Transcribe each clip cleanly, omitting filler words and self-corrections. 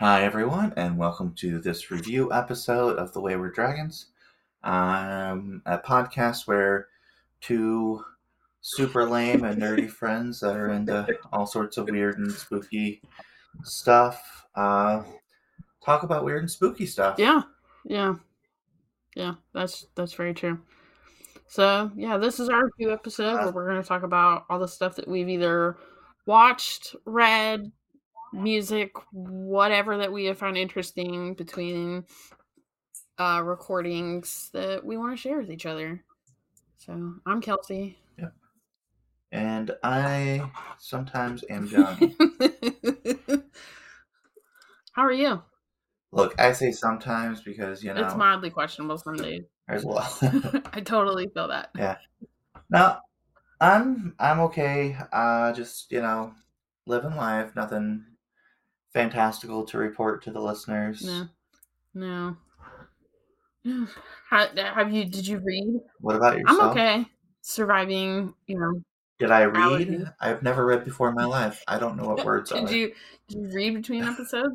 Hi, everyone, and welcome to this review episode of The Wayward Dragons, a podcast where two super lame and nerdy friends that are into all sorts of weird and spooky stuff talk about weird and spooky stuff. Yeah, that's very true. So, this is our review episode where we're going to talk about all the stuff that we've either watched, read, music, whatever that we have found interesting between recordings that we want to share with each other. So, I'm Kelsey. Yep. And I sometimes am Johnny. How are you? Look, I say sometimes because, it's mildly questionable some days. As well. I totally feel that. Yeah. No, I'm okay. Just, living life. Nothing fantastical to report to the listeners. No. Did you read? What about yourself? I'm okay. Surviving, Did I read? allergies. I've never read before in my life. I don't know what words are. Did you read between episodes?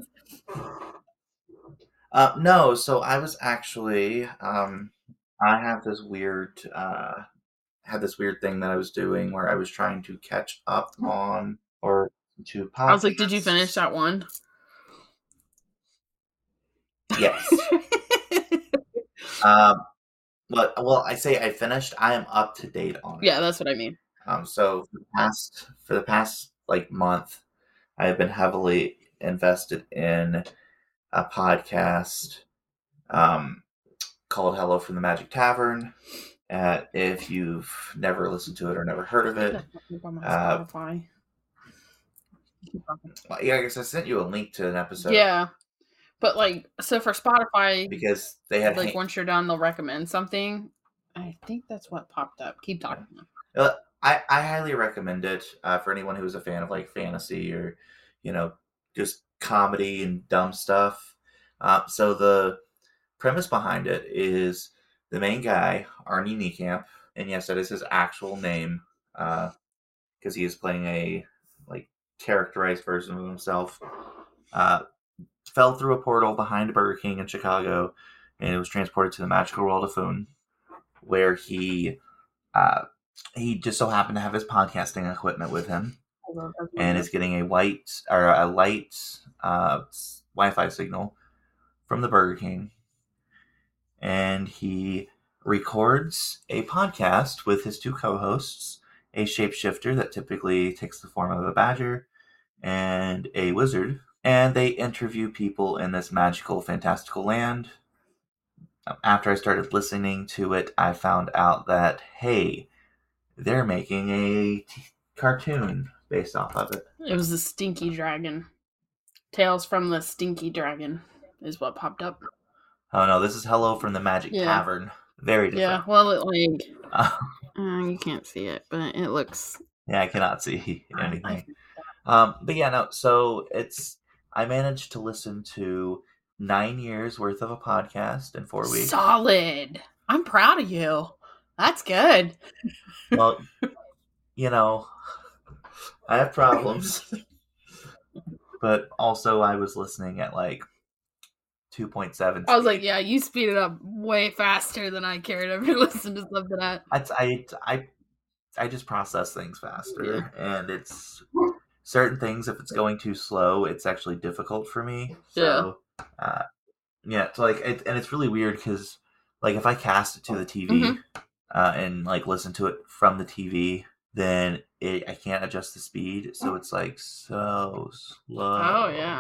No, so I was actually I have this weird thing that I was doing where I was trying to catch up on or to podcasts. I was like, did you finish that one? Yes. Well, I say I finished. I am up to date on it. Yeah, that's what I mean. So for the past like month, I have been heavily invested in a podcast called Hello from the Magic Tavern. If you've never listened to it or never heard of it, Spotify. Yeah, I guess I sent you a link to an episode. Yeah, but so for Spotify, because they had once you're done, they'll recommend something. I think that's what popped up. Keep talking. I highly recommend it for anyone who's a fan of like fantasy or just comedy and dumb stuff. So the premise behind it is the main guy, Arnie Niekamp, and yes, that is his actual name, because he is playing a characterized version of himself. Fell through a portal behind Burger King in Chicago, and was transported to the magical world of Foon, where he just so happened to have his podcasting equipment with him, and is getting a light Wi-Fi signal from the Burger King, and he records a podcast with his two co-hosts, a shapeshifter that typically takes the form of a badger, and a wizard, and they interview people in this magical, fantastical land. After I started listening to it, I found out that, hey, they're making a cartoon based off of it. It was the Stinky Dragon. Tales from the Stinky Dragon is what popped up. Oh no, this is Hello from the Magic Tavern. Very different. Yeah, well, you can't see it, but it looks... Yeah, I cannot see anything. But yeah, no, so I managed to listen to 9 years worth of a podcast in 4 weeks. Solid. I'm proud of you. That's good. Well, I have problems. But also I was listening at 2.7 speed. I was like, yeah, you speed it up way faster than I care to ever listen to something at. I just process things faster, and it's certain things, if it's going too slow, it's actually difficult for me. So, it's and it's really weird because, if I cast it to the TV and listen to it from the TV, then I can't adjust the speed, so it's so slow. Oh yeah.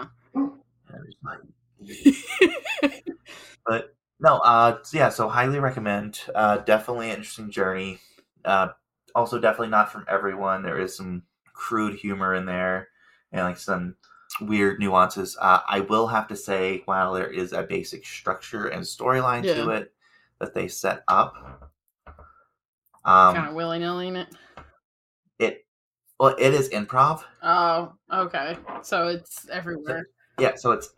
But no, so highly recommend. Definitely an interesting journey. Also, definitely not from everyone. There is some crude humor in there and some weird nuances. I will have to say, while there is a basic structure and storyline to it that they set up, kind of willy-nilly in it. It is improv. Oh, okay. So it's everywhere. So it's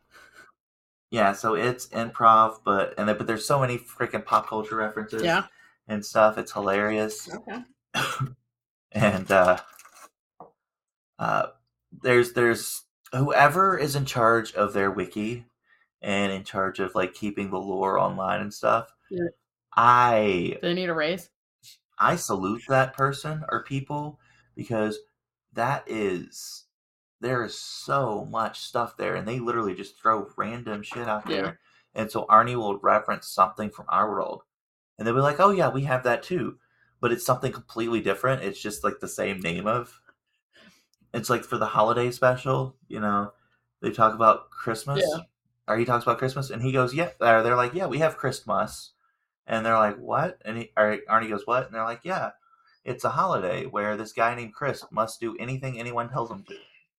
improv, but there's so many freaking pop culture references and stuff. It's hilarious. Okay. And there's whoever is in charge of their wiki and in charge of like keeping the lore online and stuff, Yeah. I They need a raise. I salute that person or people because that is there is so much stuff there, and they literally just throw random shit out Yeah. there. And so Arnie will reference something from our world, and they'll be like, "Oh yeah, we have that too," but it's something completely different. It's just like the same name of. It's like for the holiday special, they talk about Christmas, Yeah. or he talks about Christmas, and he goes, "Yeah," or they're like, "Yeah, we have Christmas," and they're like, "What?" And Arnie goes, "What?" And they're like, "Yeah, it's a holiday where this guy named Chris must do anything anyone tells him to."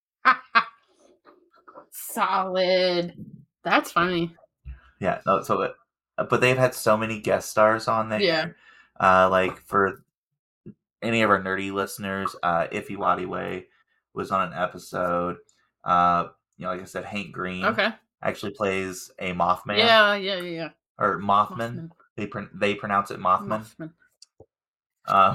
Solid. That's funny. Yeah, no, but they've had so many guest stars on there. Yeah. Like for any of our nerdy listeners, Iffy Waddy Way was on an episode. Like I said, Hank Green Okay. actually plays a Mothman. Yeah. Or Mothman. They pronounce it Mothman. Okay.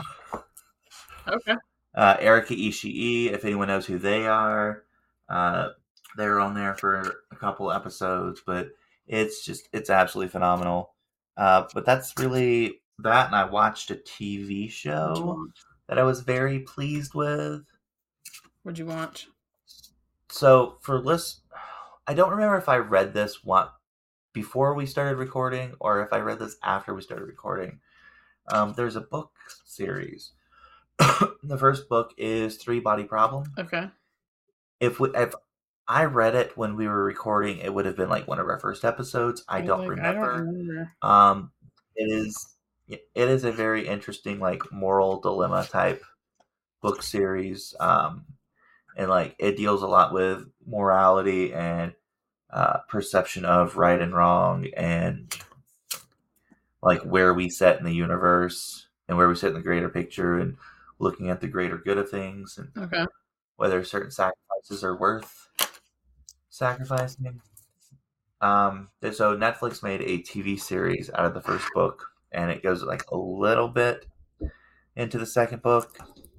Erika Ishii, if anyone knows who they are, they're on there for a couple episodes, but it's absolutely phenomenal. But that's really that, and I watched a TV show that I was very pleased with. What'd you watch? So for list, I don't remember if I read this one before we started recording or if I read this after we started recording. There's a book series. The first book is Three Body Problem. Okay. If I read it when we were recording, it would have been like one of our first episodes. I don't remember. It is a very interesting like moral dilemma type book series. And like it deals a lot with morality and perception of right and wrong, and like where we sit in the universe and where we sit in the greater picture, and looking at the greater good of things, and whether certain sacrifices are worth sacrificing. So Netflix made a TV series out of the first book, and it goes like a little bit into the second book.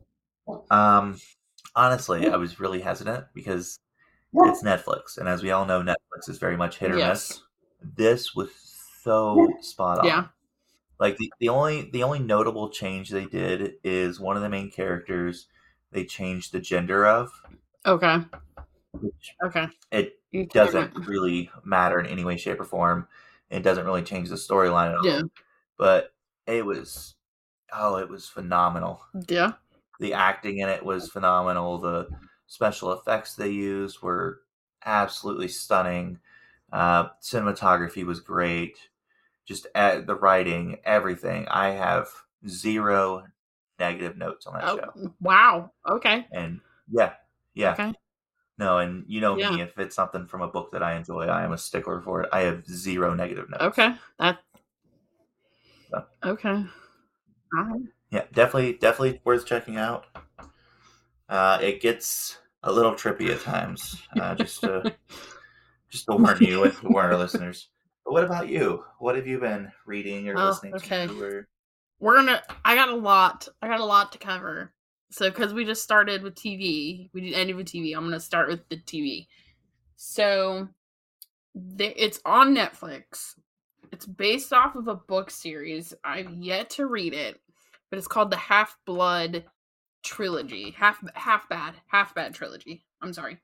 Honestly, I was really hesitant because it's Netflix, and as we all know, Netflix is very much hit or miss. This was so spot on. Yeah. Like the only notable change they did is one of the main characters they changed the gender of. Okay. Okay. It doesn't really matter in any way, shape, or form. It doesn't really change the storyline at all. Yeah. But it was phenomenal. Yeah. The acting in it was phenomenal. The special effects they used were absolutely stunning. Cinematography was great. Just the writing, everything. I have 0 negative notes on that show. Wow. Okay. And yeah. Okay. No, and you know me, if it's something from a book that I enjoy, I am a stickler for it. I have 0 negative notes. Okay. Okay. Yeah, definitely worth checking out. It gets a little trippy at times, just to warn you and warn our listeners. But what about you? What have you been reading or listening to? Or... I got a lot to cover. So, because we just started with TV, we ended with TV. I'm gonna start with the TV. So, it's on Netflix. It's based off of a book series. I've yet to read it, but it's called the Half-Blood Trilogy. Half-Bad Trilogy. I'm sorry.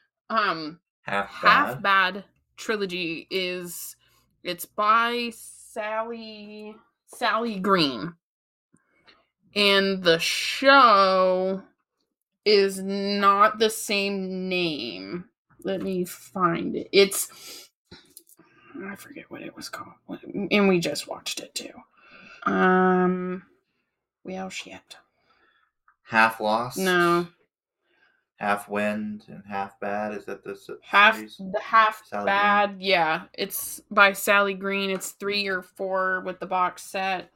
Half-Bad Trilogy it's by Sally Green. And the show is not the same name. Let me find it. I forget what it was called. And we just watched it too. Well, shit. Half Lost? No. Half Wind and Half Bad? Is that the series? The Half Bad, yeah. It's by Sally Green. It's 3 or 4 with the box set.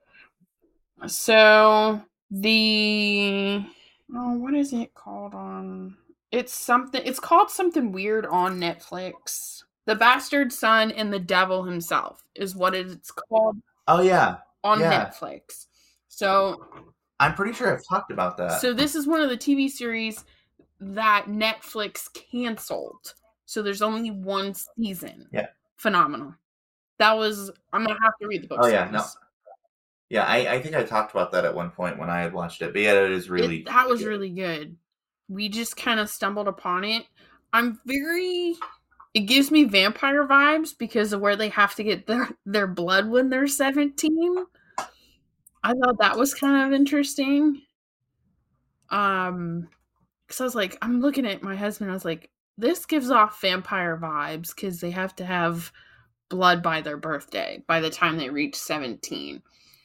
So what is it called on? It's called something weird on Netflix. The Bastard Son and the Devil Himself is what it's called. Oh yeah. On Netflix. So I'm pretty sure I've talked about that. So this is one of the TV series that Netflix canceled. So there's only one season. Yeah. Phenomenal. That was, I'm going to have to read the book Oh, series. yeah, no. Yeah, I think I talked about that at one point when I had watched it. But yeah, it is really that was good. really good. We just kind of stumbled upon it. It gives me vampire vibes because of where they have to get their blood when they're 17. I thought that was kind of interesting. Because I was like, I'm looking at my husband, I was like, this gives off vampire vibes because they have to have blood by their birthday by the time they reach 17.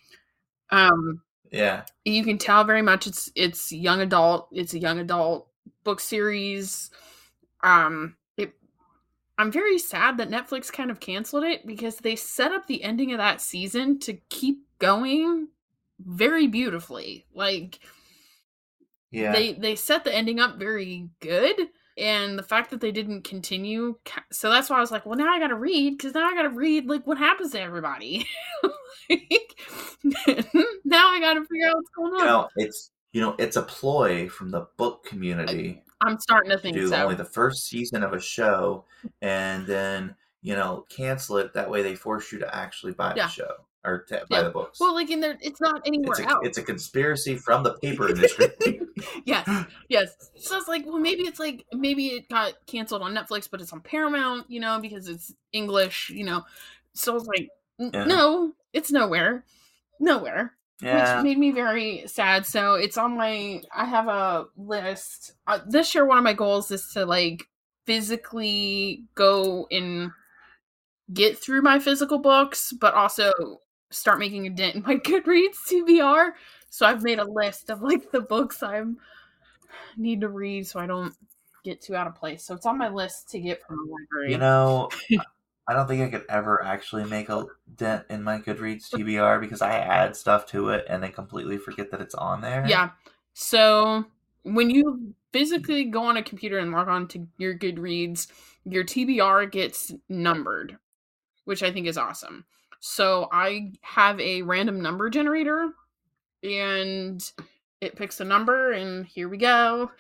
Yeah. You can tell very much it's young adult. It's a young adult book series. I'm very sad that Netflix kind of canceled it because they set up the ending of that season to keep going very beautifully. Like, Yeah. they set the ending up very good, and the fact that they didn't continue, so that's why I was like, well, now I gotta read, because now I gotta read like what happens to everybody. Like, now I gotta figure out what's going on. It's a ploy from the book community. I'm starting to think do so. only the first season of a show and then cancel it. That way they force you to actually buy the show or buy the books. Well, like in there, it's not anywhere else. It's a conspiracy from the paper industry. Yes. So it's like, well, maybe it got canceled on Netflix, but it's on Paramount, because it's English, So it's like, no, it's nowhere. Yeah. Which made me very sad. So it's on I have a list. This year, one of my goals is to like physically go and get through my physical books, but also start making a dent in my Goodreads TBR. So I've made a list of like the books I need to read so I don't get too out of place. So it's on my list to get from the library. I don't think I could ever actually make a dent in my Goodreads TBR because I add stuff to it and then completely forget that it's on there. Yeah. So when you physically go on a computer and log on to your Goodreads, your TBR gets numbered, which I think is awesome. So I have a random number generator, and it picks a number, and here we go.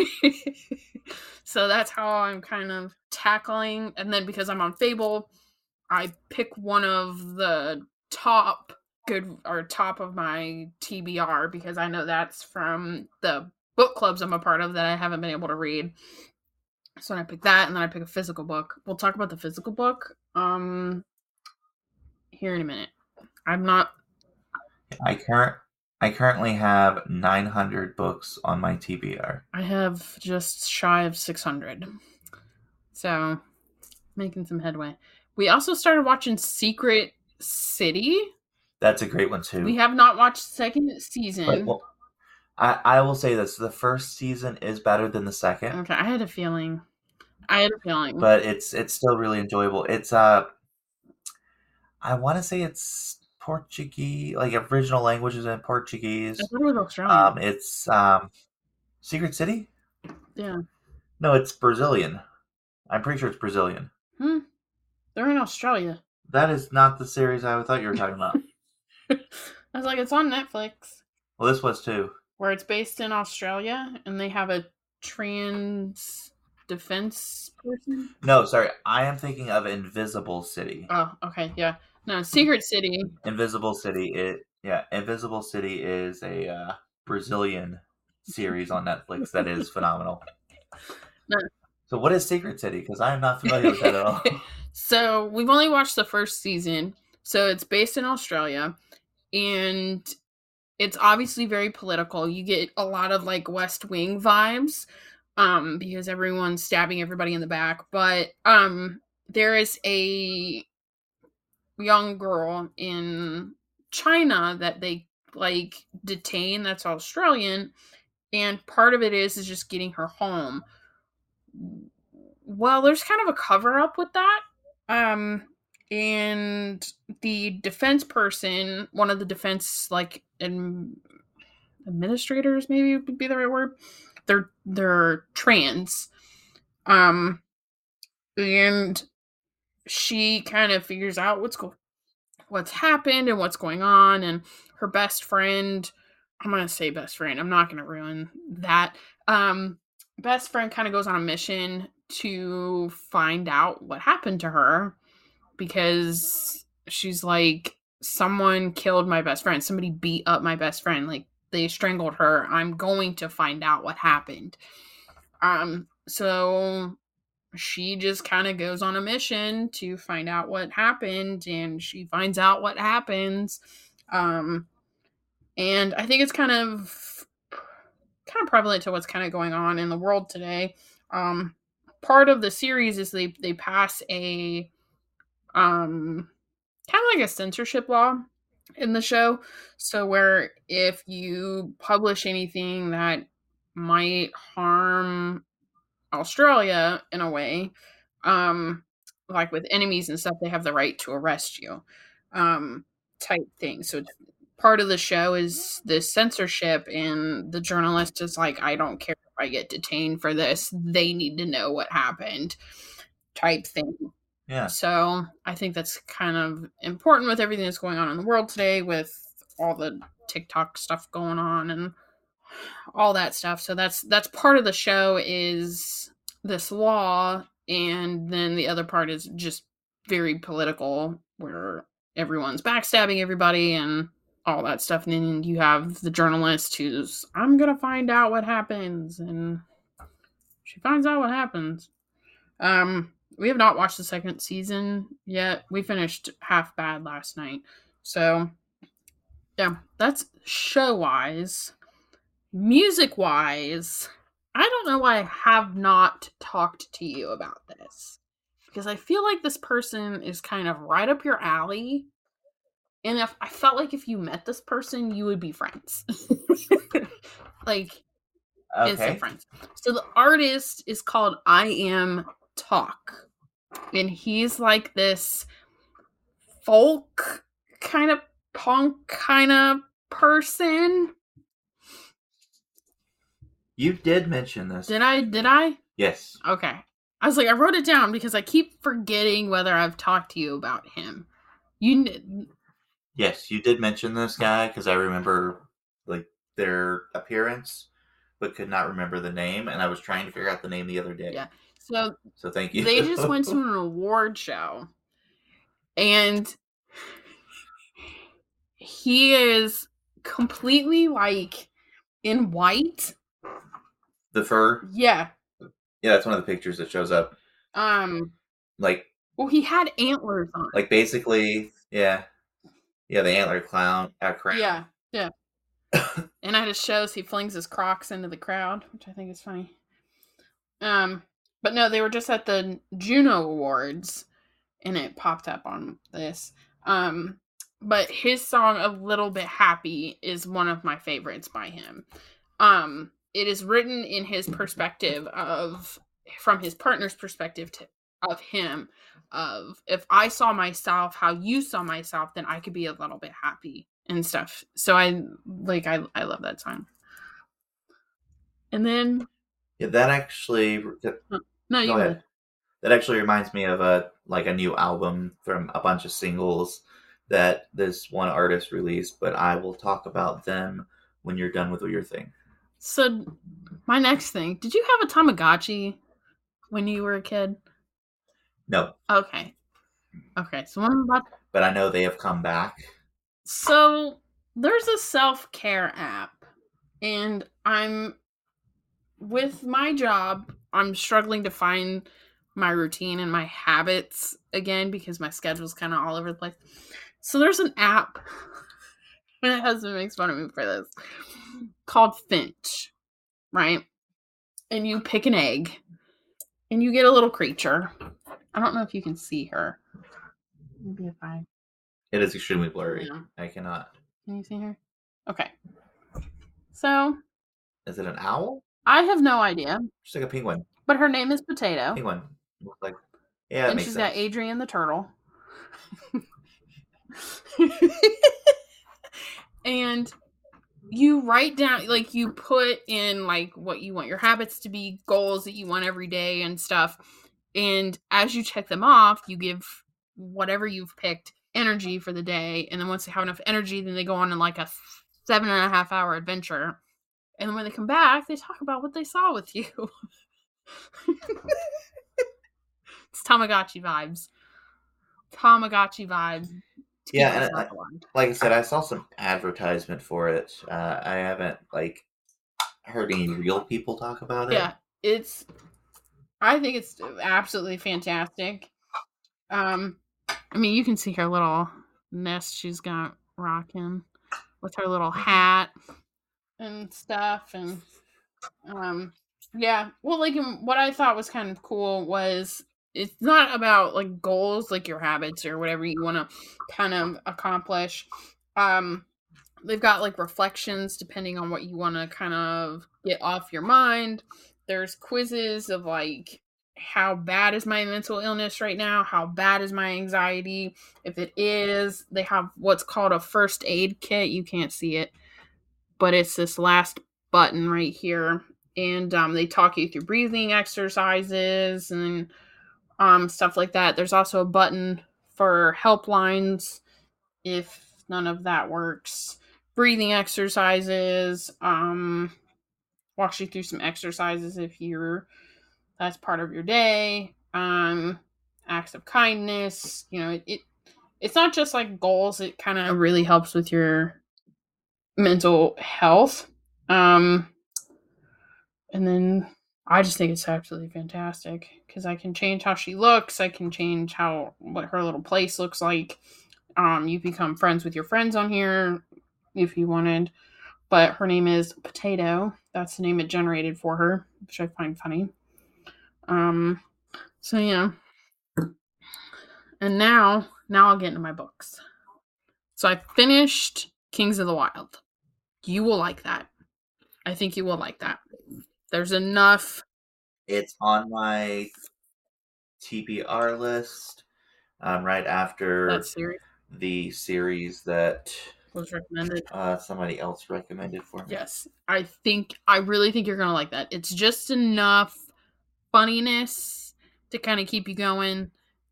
So that's how I'm kind of tackling. And then because I'm on Fable, I pick one of the top of my TBR because I know that's from the book clubs I'm a part of that I haven't been able to read. So I pick that, and then I pick a physical book. We'll talk about the physical book here in a minute. I currently have 900 books on my TBR. I have just shy of 600. So, making some headway. We also started watching Secret City. That's a great one, too. We have not watched the second season. But, I will say this. The first season is better than the second. Okay, I had a feeling. But it's still really enjoyable. It's, I want to say it's Portuguese, like original languages in Portuguese. I thought it was Australian. It's Secret City? Yeah. No, it's Brazilian. I'm pretty sure it's Brazilian. They're in Australia. That is not the series I thought you were talking about. I was like, it's on Netflix. Well, this was too. Where it's based in Australia, and they have a trans defense person? No, sorry. I am thinking of Invisible City. Oh, okay, yeah. No, Secret City. Invisible City is a Brazilian series on Netflix that is phenomenal. No. So what is Secret City? Because I am not familiar with that at all. So we've only watched the first season. So it's based in Australia, and it's obviously very political. You get a lot of like West Wing vibes. Because everyone's stabbing everybody in the back. But there is a young girl in China that they like detain that's Australian, and part of it is just getting her home. Well, there's kind of a cover up with that. And the defense person, one of the defense like administrators, maybe would be the right word. They're trans. And she kind of figures out what's happened and what's going on, and her best friend, I'm going to say best friend, I'm not going to ruin that. best friend kind of goes on a mission to find out what happened to her, because she's like, someone killed my best friend. Somebody beat up my best friend. Like, they strangled her. I'm going to find out what happened. So she just kind of goes on a mission to find out what happened, and she finds out what happens. And I think it's kind of prevalent to what's kind of going on in the world today. Part of the series is they pass a kind of like a censorship law in the show. So where if you publish anything that might harm Australia in a way, like with enemies and stuff, they have the right to arrest you, type thing. So it's, part of the show is this censorship, and the journalist is like, I don't care if I get detained for this. They need to know what happened, type thing. Yeah. So I think that's kind of important with everything that's going on in the world today, with all the TikTok stuff going on and all that stuff. So that's part of the show, is this law, and then the other part is just very political, where everyone's backstabbing everybody and all that stuff. And then you have the journalist who's, I'm gonna find out what happens, and she finds out what happens. We have not watched the second season yet. We finished Half Bad last night. So yeah, that's show wise. Music wise, I don't know why I have not talked to you about this, because I feel like this person is kind of right up your alley. And if I felt like if you met this person, you would be friends. Like, instant friends. So the artist is called I Am Talk. And he's like this folk kind of punk kind of person. You did mention this. Did I? Yes. Okay. I was like, I wrote it down because I keep forgetting whether I've talked to you about him. Yes, you did mention this guy, because I remember like their appearance, but could not remember the name, and I was trying to figure out the name the other day. Yeah. So thank you. They just went to an award show, and he is completely like in white. The fur? Yeah. Yeah, that's one of the pictures that shows up. Like, well, he had antlers on. Like, basically, yeah. Yeah, the antler crown. Yeah, yeah. And at his shows, he flings his Crocs into the crowd, which I think is funny. But no, they were just at the Juno Awards, and it popped up on this. But his song "A Little Bit Happy" is one of my favorites by him. It is written in his perspective from his partner's perspective of him, of, if I saw myself how you saw myself, then I could be a little bit happy and stuff. So I love that song. And then that actually no, go ahead. That actually reminds me of a new album from a bunch of singles that this one artist released, but I will talk about them when you're done with your thing. So my next thing, did you have a Tamagotchi when you were a kid? No. Okay. So I'm about. But I know they have come back. So there's a self-care app, and with my job, I'm struggling to find my routine and my habits again, because my schedule's kind of all over the place. So there's an app. My husband makes fun of me for this, called Finch, right? And you pick an egg, and you get a little creature. I don't know if you can see her. Maybe if I. It is extremely blurry. Yeah. I cannot. Can you see her? Okay. So. Is it an owl? I have no idea. Just like a penguin. But her name is Potato. Penguin. Like, yeah, and she's got Adrian the turtle. And you write down, like, you put in like what you want your habits to be, goals that you want every day and stuff. And as you check them off, you give whatever you've picked energy for the day. And then once they have enough energy, then they go on in like a 7.5 hour adventure. And then when they come back, they talk about what they saw with you. It's Tamagotchi vibes. Tamagotchi vibes. To keep Yeah, and yourself alive. like I said, I saw some advertisement for it. I haven't like heard any real people talk about it. Yeah, I think it's absolutely fantastic. I mean, you can see her little nest she's got rocking with her little hat and stuff, and yeah. Well, like what I thought was kind of cool was it's not about like goals, like your habits or whatever you want to kind of accomplish. Um, they've got like reflections depending on what you want to kind of get off your mind. There's quizzes of like how bad is my mental illness right now? How bad is my anxiety? If it is, they have what's called a first aid kit. You can't see it, but it's this last button right here. And they talk you through breathing exercises and stuff like that. There's also a button for helplines if none of that works. Breathing exercises, walks you through some exercises if that's part of your day. Acts of kindness, it's not just like goals, it kind of really helps with your mental health. And then I just think it's absolutely fantastic because I can change how she looks, I can change what her little place looks like. You become friends with your friends on here if you wanted. But her name is Potato. That's the name it generated for her, which I find funny. So yeah. And now I'll get into my books. So I finished Kings of the Wild. You will like that. I think you will like that. There's enough. It's on my TBR list. Right after the series that was recommended. Somebody else recommended for me. Yes, I really think you're gonna like that. It's just enough funniness to kind of keep you going.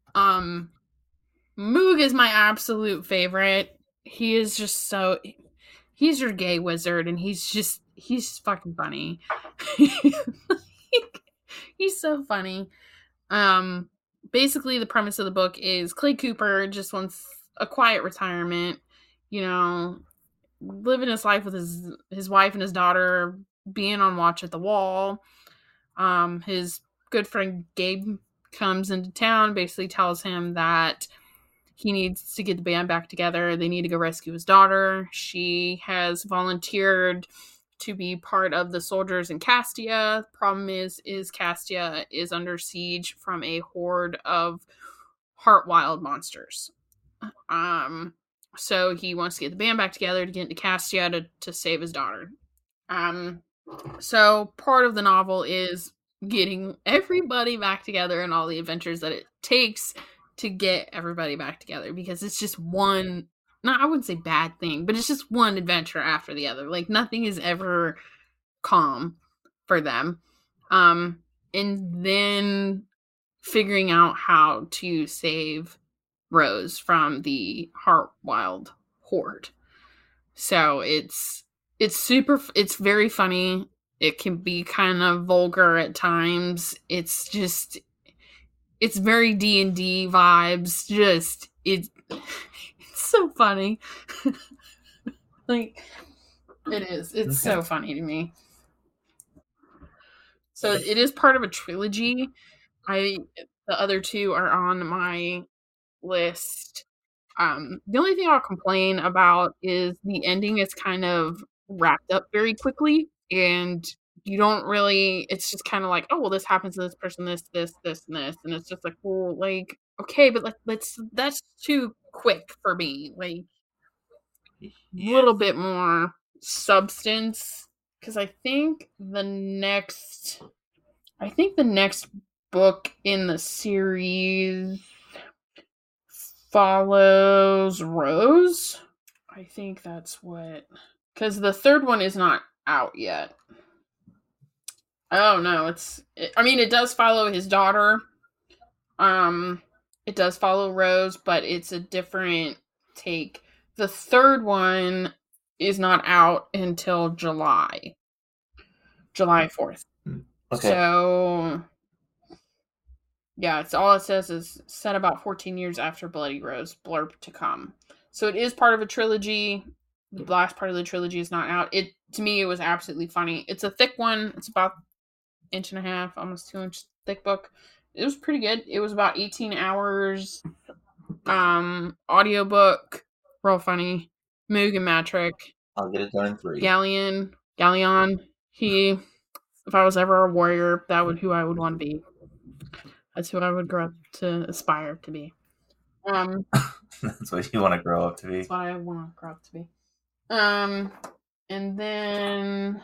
Moog is my absolute favorite. He is just he's your gay wizard, and he's fucking funny. He's so funny. Basically the premise of the book is Clay Cooper just wants a quiet retirement, living his life with his wife and his daughter, being on watch at the wall. His good friend Gabe comes into town, basically tells him that he needs to get the band back together. They need to go rescue his daughter. She has volunteered to be part of the soldiers in Castia. Problem is Castia is under siege from a horde of Heartwild monsters. So he wants to get the band back together to get into Castia to save his daughter. So part of the novel is getting everybody back together and all the adventures that it takes to get everybody back together, because it's just one, I wouldn't say bad thing, but it's just one adventure after the other. Like nothing is ever calm for them. And then figuring out how to save Rose from the Heartwild horde. So it's very funny. It can be kind of vulgar at times. It's very D&D vibes. It's so funny. Like it is. It's so funny to me. So it is part of a trilogy. The other two are on my list. The only thing I'll complain about is the ending is kind of wrapped up very quickly, and you don't really, it's just kind of like, oh well, this happens to this person, this and this, and it's just like, well, like, okay, but that's too quick for me. Like a little bit more substance, because I think the next book in the series follows Rose. I think that's what, because the third one is not out yet. Oh no, it does follow his daughter. It does follow Rose, but it's a different take. The third one is not out until July. July 4th. Okay. So, yeah, it's all it says is set about 14 years after Bloody Rose, blurb to come. So it is part of a trilogy. The last part of the trilogy is not out. It to me it was absolutely funny. It's a thick one. It's about inch and a half, almost 2 inch thick book. It was pretty good. It was about 18 hours. Audiobook, real funny. Moog and Matrick. I'll get it done in 3. Galleon. He, if I was ever a warrior, that would who I would want to be. That's who I would grow up to aspire to be. That's what you want to grow up to be. That's what I want to grow up to be. And then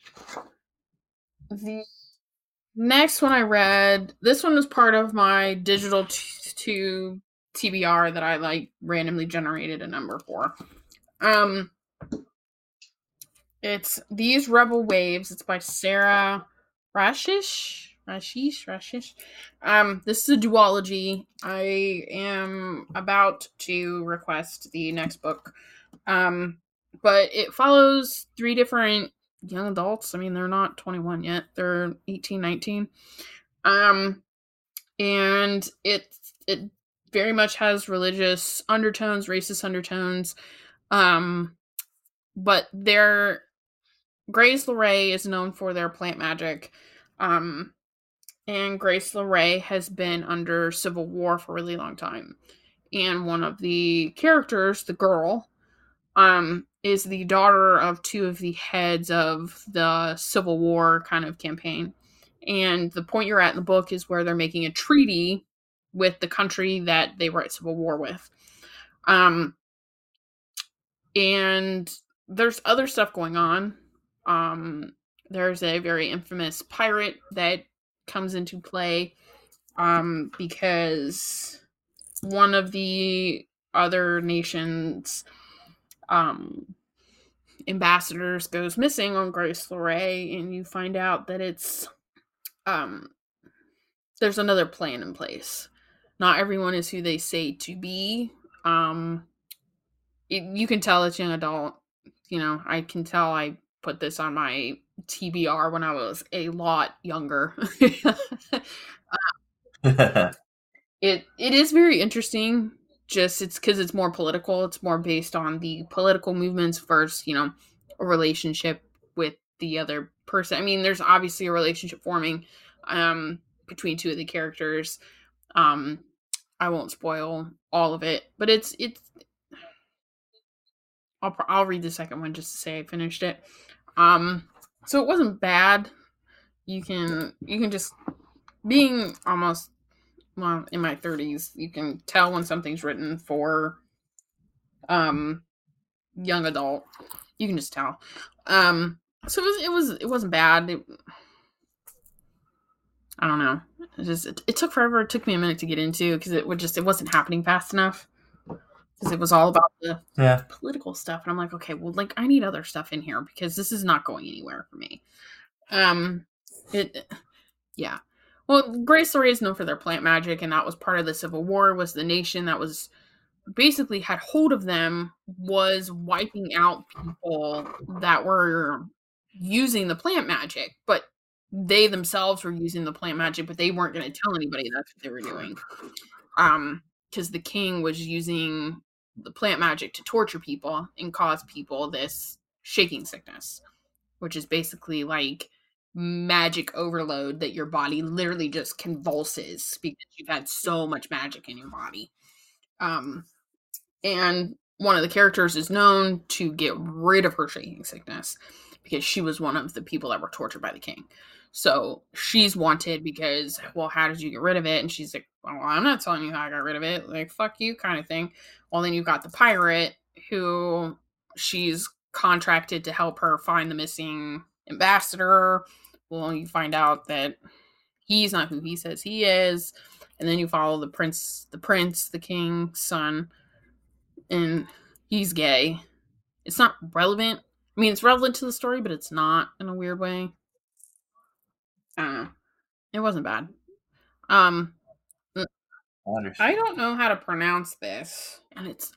the next one I read, this one was part of my digital to TBR that I like randomly generated a number for. It's These Rebel Waves. It's by Sarah Rashish. This is a duology. I am about to request the next book. But it follows 3 different young adults. I mean, they're not 21 yet. They're 18, 19. And it very much has religious undertones, racist undertones. But Grace LeRae is known for their plant magic. And Grace LeRae has been under civil war for a really long time. And one of the characters, the girl, is the daughter of 2 of the heads of the Civil War kind of campaign. And the point you're at in the book is where they're making a treaty with the country that they were at civil war with. And there's other stuff going on. There's a very infamous pirate that comes into play because one of the other nations ambassadors goes missing on Grace LeRae, and you find out that it's there's another plan in place. Not everyone is who they say to be. You can tell it's young adult. You know, I can tell I put this on my TBR when I was a lot younger. It is very interesting. Just it's because it's more political. It's more based on the political movements versus, you know, a relationship with the other person. I mean, there's obviously a relationship forming between 2 of the characters. I won't spoil all of it, but it's I'll read the second one just to say I finished it. So it wasn't bad. You can just, being almost, well, in my 30s, you can tell when something's written for young adult. You can just tell. So it wasn't bad. I don't know. It took forever. It took me a minute to get into because it wasn't happening fast enough. Because it was all about the political stuff, and I'm like, okay, well, like I need other stuff in here because this is not going anywhere for me. Yeah. Well, Grace LeRae is known for their plant magic, and that was part of the Civil War. Was the nation that was basically had hold of them was wiping out people that were using the plant magic, but they themselves were using the plant magic, but they weren't going to tell anybody that's what they were doing. Because the king was using the plant magic to torture people and cause people this shaking sickness, which is basically like magic overload that your body literally just convulses because you've had so much magic in your body. And one of the characters is known to get rid of her shaking sickness because she was one of the people that were tortured by the king. So she's wanted because, well, how did you get rid of it? And she's like, well, I'm not telling you how I got rid of it. Like, fuck you kind of thing. Well, then you've got the pirate who she's contracted to help her find the missing ambassador. Well, you find out that he's not who he says he is. And then you follow the prince, the king's son, and he's gay. It's not relevant. I mean, it's relevant to the story, but it's not in a weird way. I don't know. It wasn't bad. I don't know how to pronounce this, and is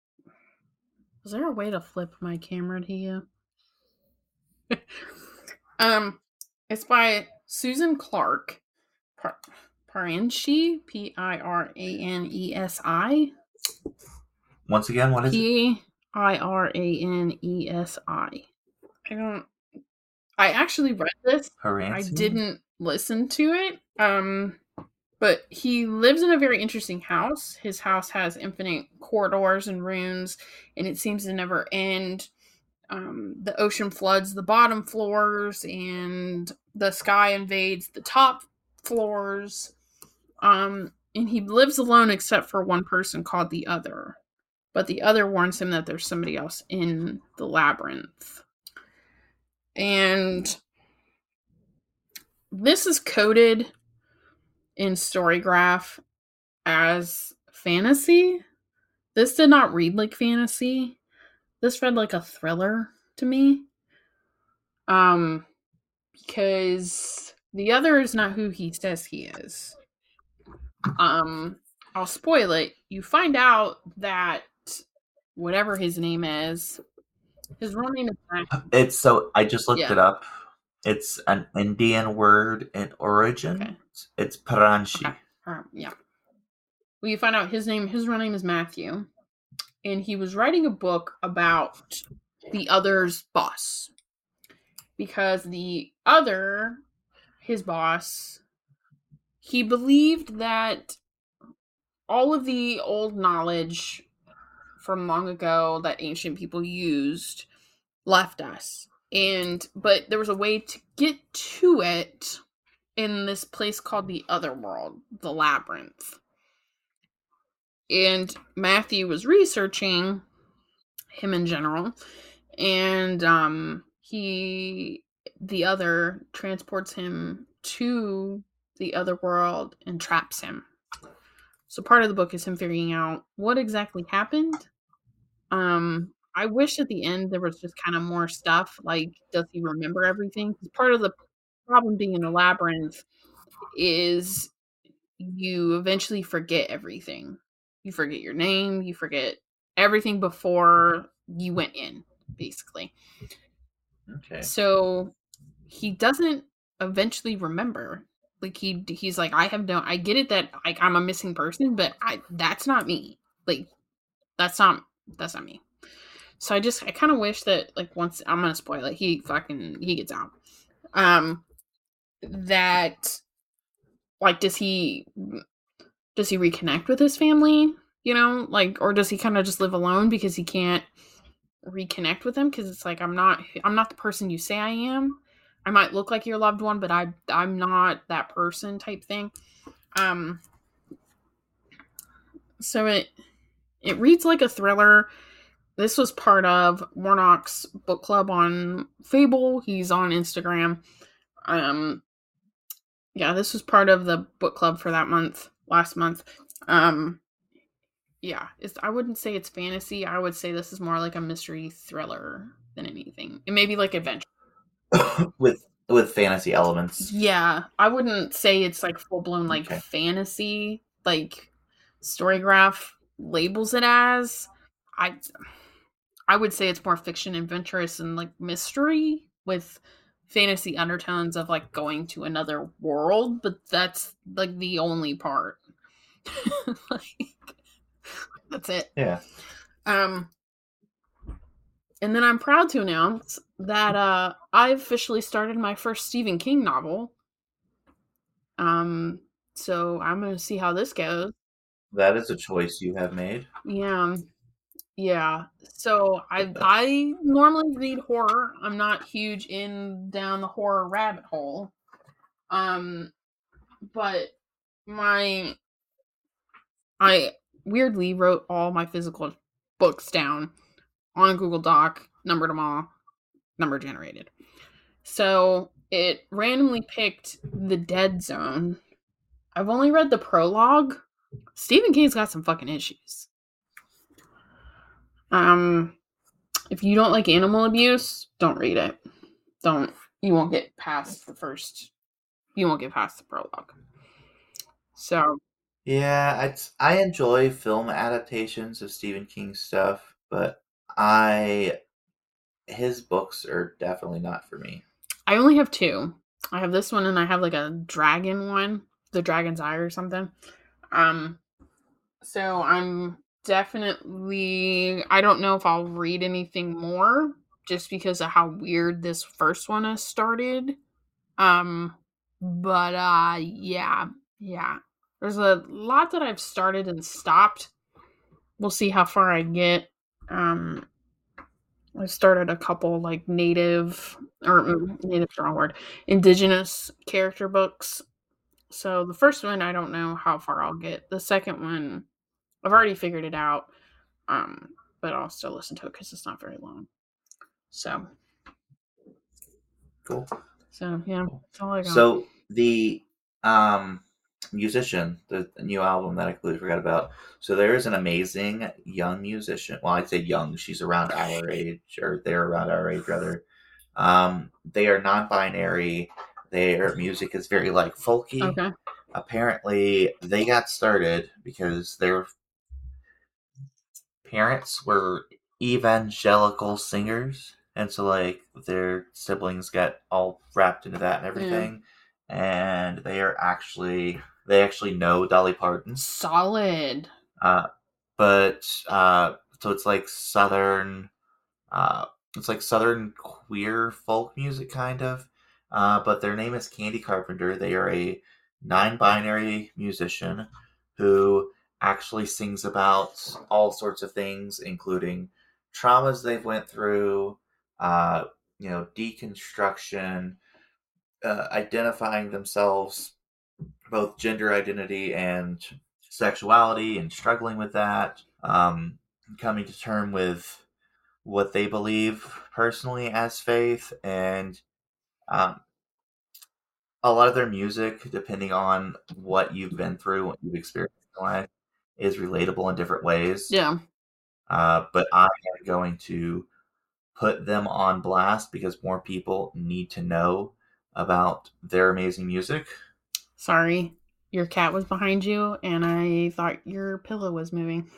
there a way to flip my camera to you? It's by Susan Clark. Piranesi, Piranesi. Once again, what is it? Piranesi. I don't. I actually read this. I Paransi? didn't listen to it. But he lives in a very interesting house. His house has infinite corridors and rooms, and it seems to never end. The ocean floods the bottom floors, and the sky invades the top floors. And he lives alone except for one person called the Other. But the Other warns him that there's somebody else in the labyrinth. And this is coded in Storygraph as fantasy. This did not read like fantasy. This read like a thriller to me. Because the Other is not who he says he is. I'll spoil it. You find out that whatever his name is, his real name is It's I just looked it up. It's an Indian word in origin. Okay. It's Paranshi. Okay. Yeah. Well, you find out his real name is Matthew, and he was writing a book about the Other's boss, because the Other, his boss, he believed that all of the old knowledge from long ago that ancient people used left us. But there was a way to get to it in this place called the Otherworld, the Labyrinth. And Matthew was researching him in general, and the Other transports him to the Otherworld and traps him. So part of the book is him figuring out what exactly happened. I wish at the end there was just kind of more stuff, like, does he remember everything? Because part of the problem being in the labyrinth is you eventually forget everything. You forget your name, you forget everything before you went in, basically. Okay. So he doesn't eventually remember. Like, he's like, I get it that, like, I'm a missing person, but that's not me. Like, that's not me. So I kind of wish that, like, once, I'm gonna spoil it, he gets out. That, like, does he reconnect with his family? You know, like, or does he kind of just live alone because he can't reconnect with them? Because it's like, I'm not the person you say I am. I might look like your loved one, but I'm not that person, type thing. So it reads like a thriller. This was part of Warnock's book club on Fable. He's on Instagram. Yeah, this was part of the book club for last month. Yeah, I wouldn't say it's fantasy. I would say this is more like a mystery thriller than anything. It may be like adventure. with fantasy elements. Yeah, I wouldn't say it's like full-blown like fantasy, like Storygraph labels it as. I would say it's more fiction, adventurous, and like mystery with fantasy undertones of like going to another world, but that's like the only part. Like, that's it. Yeah. And then I'm proud to announce that I officially started my first Stephen King novel. So I'm going to see how this goes. That is a choice you have made. Yeah. So I normally read horror. I'm not huge down the horror rabbit hole. But I weirdly wrote all my physical books down on a Google Doc, numbered them all, number generated. So it randomly picked The Dead Zone. I've only read the prologue. Stephen King's got some fucking issues. If you don't like animal abuse, don't read it. You won't get past the prologue. So yeah, I enjoy film adaptations of Stephen King stuff, but his books are definitely not for me. I only have two. I have this one and I have like a dragon one, the Dragon's Eye or something. So I'm definitely, I don't know if I'll read anything more just because of how weird this first one has started. But yeah, yeah. There's a lot that I've started and stopped. We'll see how far I get. I started a couple like native or native's the wrong word, indigenous character books. So the first one I don't know how far I'll get. The second one I've already figured it out. But I'll still listen to it because it's not very long. So Cool. So yeah, that's all I got. So the musician, the new album that I completely forgot about. So there is an amazing young musician. Well, I'd say young. She's around our age, or they're around our age rather. They are non-binary. Their music is very like folky. Okay. Apparently, they got started because their parents were evangelical singers, and so like their siblings got all wrapped into that and everything. And they actually know Dolly Parton. Solid. But so it's like southern queer folk music kind of. But their name is Candy Carpenter. They are a non-binary musician who actually sings about all sorts of things, including traumas they've went through, deconstruction, identifying themselves, both gender identity and sexuality, and struggling with that, coming to term with what they believe personally as faith, and a lot of their music, depending on what you've been through, what you've experienced in life, is relatable in different ways. Yeah. But I am going to put them on blast because more people need to know about their amazing music. Sorry, your cat was behind you, and I thought your pillow was moving.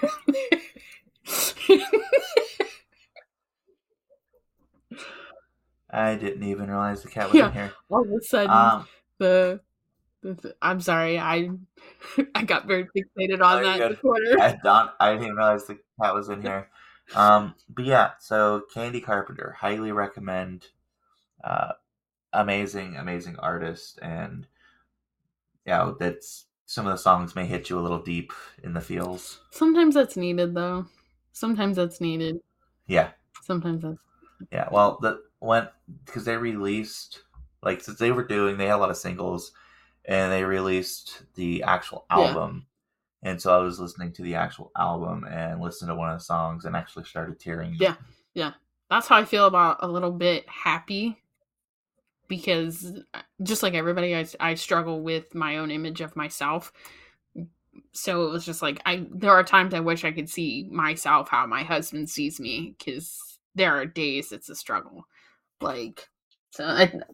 I didn't even realize the cat was in here. All of a sudden, I'm sorry, I got very fixated on that corner. I didn't even realize the cat was in here. But yeah, so Candy Carpenter, highly recommend. Amazing artist, and yeah, that's some of the songs may hit you a little deep in the feels. Sometimes that's needed, though. Sometimes that's needed. Yeah. Sometimes that's. Yeah. Well, because they released, like, since they had a lot of singles, and they released the actual album. Yeah. And so I was listening to the actual album and listened to one of the songs and actually started tearing. Yeah. Yeah. That's how I feel about A Little Bit Happy. Because just like everybody, I struggle with my own image of myself. So it was just like, there are times I wish I could see myself how my husband sees me, because there are days it's a struggle. Like, so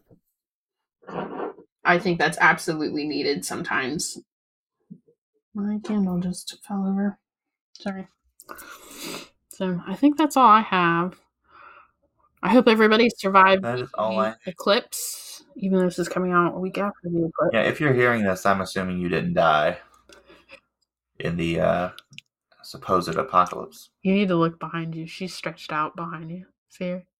I think that's absolutely needed sometimes. My candle just fell over. Sorry. So I think that's all I have. I hope everybody survived the eclipse, even though this is coming out a week after the eclipse. Yeah, if you're hearing this, I'm assuming you didn't die in the supposed apocalypse. You need to look behind you. She's stretched out behind you. See her?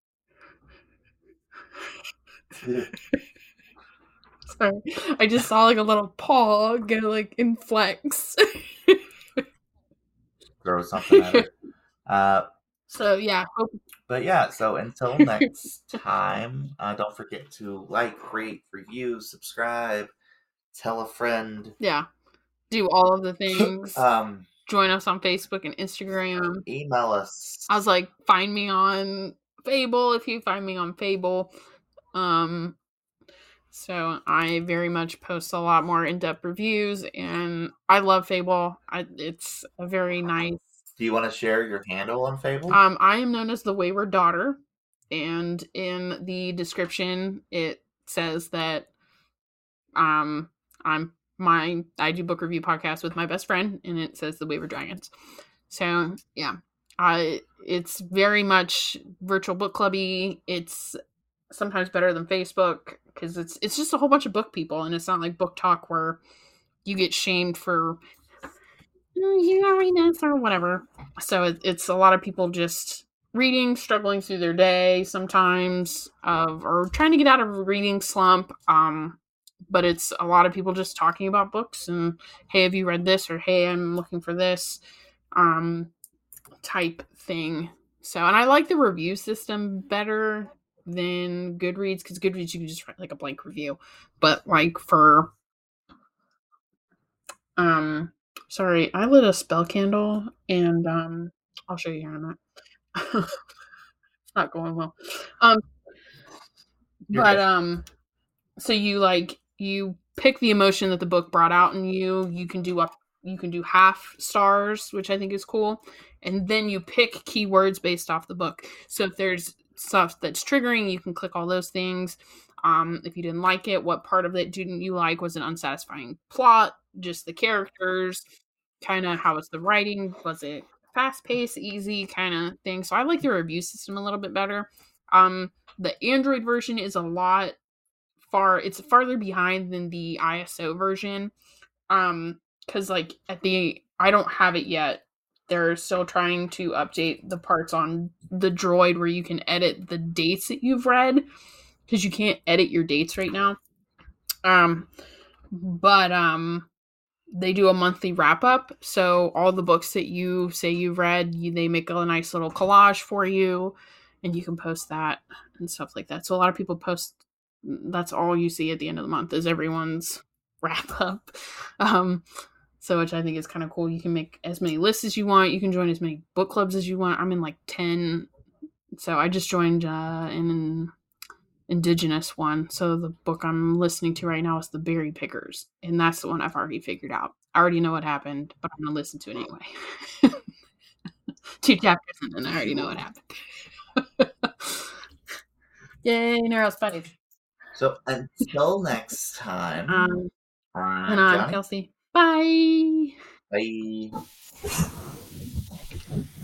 Sorry. I just saw like a little paw go like inflex. Throw something at her. So yeah. But yeah, so until next time, don't forget to like, rate, review, subscribe, tell a friend. Yeah. Do all of the things. Join us on Facebook and Instagram. Email us. I was like, find me on Fable if you find me on Fable. So I very much post a lot more in-depth reviews, and I love Fable. It's a very nice. Do you want to share your handle on Fable? I am known as the Wayward Daughter, and in the description it says that I do book review podcasts with my best friend, and it says the Wayward Dragons. So yeah, it's very much virtual book clubby. It's sometimes better than Facebook because it's just a whole bunch of book people, and it's not like Book Talk where you get shamed for you not read this or whatever. So it's a lot of people just reading, struggling through their day sometimes, or trying to get out of a reading slump. But it's a lot of people just talking about books and hey, have you read this or hey, I'm looking for this, um, type thing. So, and I like the review system better than Goodreads because Goodreads you can just write like a blank review, but like for um, sorry, I lit a spell candle and I'll show you here in a minute. It's not going well. Um, You're but good. so you pick the emotion that the book brought out in you. You can do half stars, which I think is cool, and then you pick keywords based off the book. So if there's stuff that's triggering, you can click all those things. If you didn't like it, what part of it didn't you like? Was an unsatisfying plot? Just the characters? Kind of how was the writing? Was it fast paced, easy kind of thing? So I like the review system a little bit better. The Android version is a lot it's farther behind than the ISO version. Because like at the I don't have it yet. They're still trying to update the parts on the Droid where you can edit the dates that you've read because you can't edit your dates right now. Um, but they do a monthly wrap up, so all the books that you say you've read, they make a nice little collage for you, and you can post that and stuff like that. So a lot of people post. That's all you see at the end of the month is everyone's wrap up. Um, so which I think is kind of cool. You can make as many lists as you want. You can join as many book clubs as you want. I'm in like 10. So I just joined an indigenous one. So the book I'm listening to right now is The Berry Pickers, and that's the one I've already figured out. I already know what happened, but I'm gonna listen to it anyway. 2 chapters and then I already know what happened. Yay, Neuro's funny. So until next time, And I'm I'm Johnny. Kelsey. Bye. Bye.